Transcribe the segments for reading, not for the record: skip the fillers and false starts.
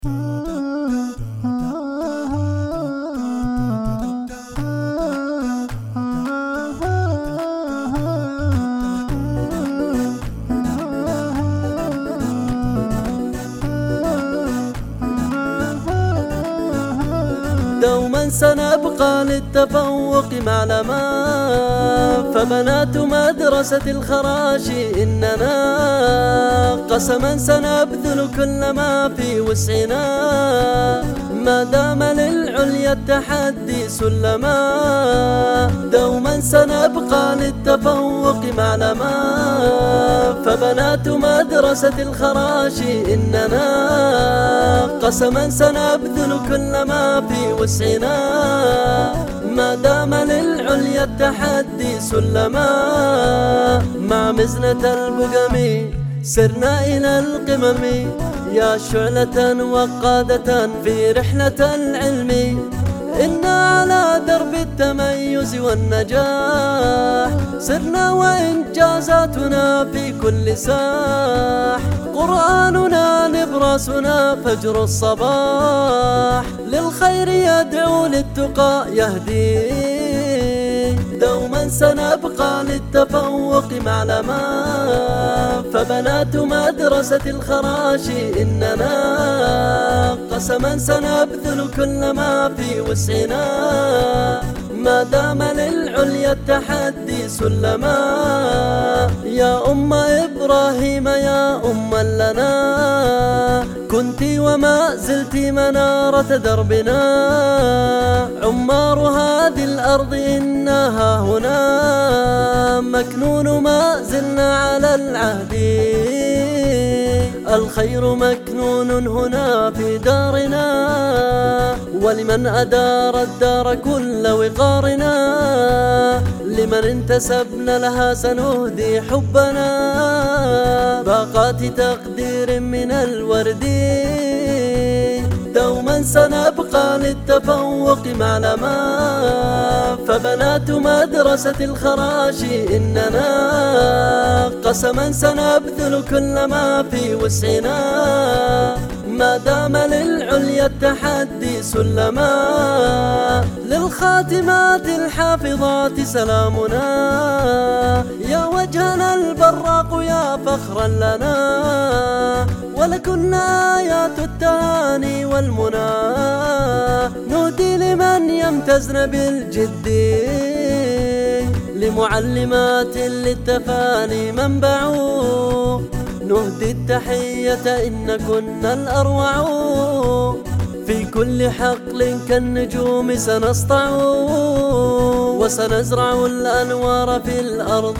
دوما سنبقى للتفوق معلما، فبنات مدرسة الخراشي إننا قسما سنبذل كل ما في وسعنا، ما دام للعليا التحدي سلما. دوما سنبقى للتفوق معلما، فبنات مدرسة الخراشي إننا قسما سنبذل كل ما في وسعنا، ما دام للعليا التحدي سلما. مع مزنة البقم سرنا إلى القمم، يا شعلة وقادة في رحلة العلم، إنا على درب التميز والنجاح سرنا، وإنجازاتنا في كل ساح، قرآننا نبراسنا فجر الصباح، للخير يدعو للتقى يهدي. دوما سنبقى للتفوق معلما، فبنات مدرسة الخراشي إننا قسما سنبذل كل ما في وسعنا، ما دام للعليا التحدي سلما. يا أم إبراهيم يا أما لنا، كنت وما زلت منارة دربنا، عمار هذه الأرض إنها هنا، مكنون ما زلنا على العهد، الخير مكنون هنا في دارنا، ولمن أدار الدار كل وقارنا، لمن انتسبنا لها سنهدي حبنا، باقات تقدير من الورد. دوما سنبقى للتفوق معلما، فبنات مدرسة الخراشي إننا قسما سنبذل كل ما في وسعنا، ما دام للعليا التحدي سلما. للخاتمات الحافظات سلامنا، يا وجهنا البراق يا فخرا لنا، ولكن آيات التهاني والمنى، نهدي لمن يمتزن بالجد، لمعلمات للتفاني منبع، نهدي التحية إن كنا الأروع، في كل حقل كالنجوم سنسطع، وسنزرع الأنوار في الأرض.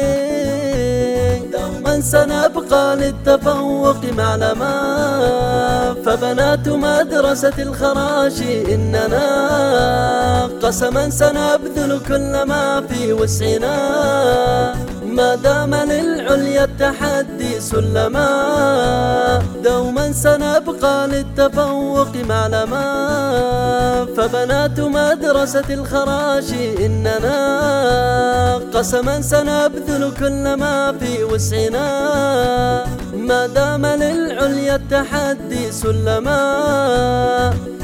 دوما سنبقى للتفوق معلما، فبنات مدرسة الخراشي إننا قسما سنبذل كل ما في وسعنا، ما دام للعليا التحدي سلما. دوما سنبقى للتفوق معلما، فبنات مدرسة الخراشي إننا قسما سنبذل كل ما في وسعنا، ما دام للعليا التحدي سلما.